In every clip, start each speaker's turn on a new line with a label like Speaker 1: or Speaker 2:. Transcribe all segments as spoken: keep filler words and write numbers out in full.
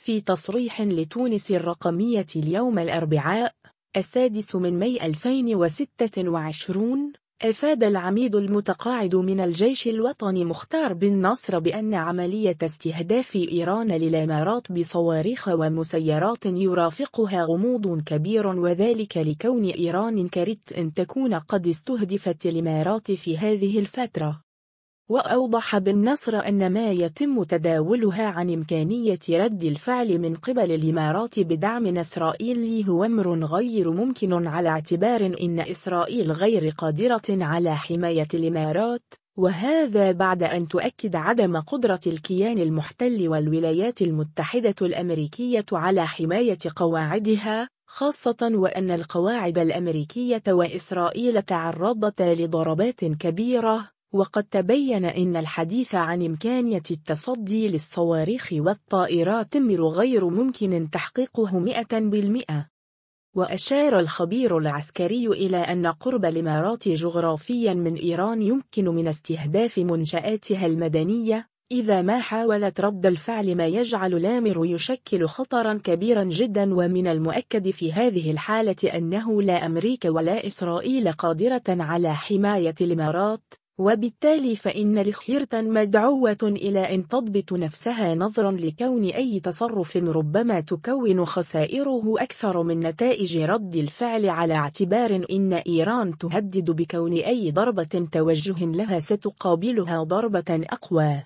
Speaker 1: في تصريح لتونس الرقمية اليوم الأربعاء السادس من ماي ألفين وستة وعشرين، أفاد العميد المتقاعد من الجيش الوطني مختار بن نصر بأن عملية استهداف إيران للإمارات بصواريخ ومسيرات يرافقها غموض كبير، وذلك لكون إيران كرهت أن تكون قد استهدفت الإمارات في هذه الفترة. وأوضح بن نصر أن ما يتم تداولها عن إمكانية رد الفعل من قبل الإمارات بدعم إسرائيلي هو أمر غير ممكن، على اعتبار أن إسرائيل غير قادرة على حماية الإمارات، وهذا بعد أن تؤكد عدم قدرة الكيان المحتل والولايات المتحدة الأمريكية على حماية قواعدها، خاصة وأن القواعد الأمريكية وإسرائيل تعرضتا لضربات كبيرة. وقد تبين أن الحديث عن إمكانية التصدي للصواريخ والطائرات أمر غير ممكن تحقيقه مئة بالمئة. وأشار الخبير العسكري إلى أن قرب الإمارات جغرافيا من إيران يمكن من استهداف منشآتها المدنية إذا ما حاولت رد الفعل، ما يجعل الأمر يشكل خطرا كبيرا جدا. ومن المؤكد في هذه الحالة أنه لا أمريكا ولا إسرائيل قادرة على حماية الإمارات، وبالتالي فإن الخيرة مدعوة إلى أن تضبط نفسها نظرا لكون أي تصرف ربما تكون خسائره أكثر من نتائج رد الفعل، على اعتبار أن إيران تهدد بكون أي ضربة توجه لها ستقابلها ضربة أقوى.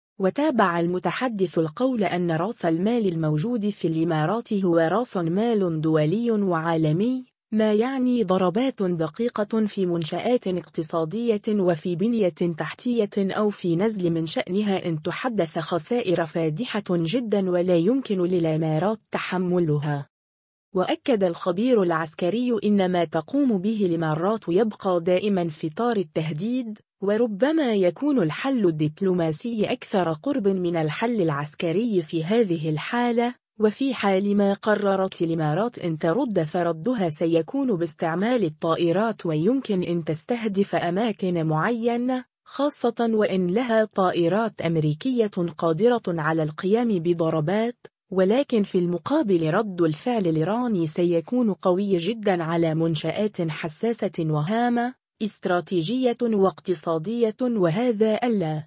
Speaker 1: وتابع المتحدث القول أن رأس المال الموجود في الإمارات هو رأس مال دولي وعالمي، ما يعني ضربات دقيقة في منشآت اقتصادية وفي بنية تحتية أو في نزل من شأنها أن تحدث خسائر فادحة جدا ولا يمكن للإمارات تحملها. وأكد الخبير العسكري إن ما تقوم به الإمارات يبقى دائما في إطار التهديد، وربما يكون الحل الدبلوماسي أكثر قرب من الحل العسكري في هذه الحالة. وفي حال ما قررت الإمارات أن ترد فردها سيكون باستعمال الطائرات، ويمكن أن تستهدف أماكن معينة، خاصة وإن لها طائرات أمريكية قادرة على القيام بضربات، ولكن في المقابل رد الفعل الإيراني سيكون قوي جدا على منشآت حساسة وهامة استراتيجية واقتصادية، وهذا ألا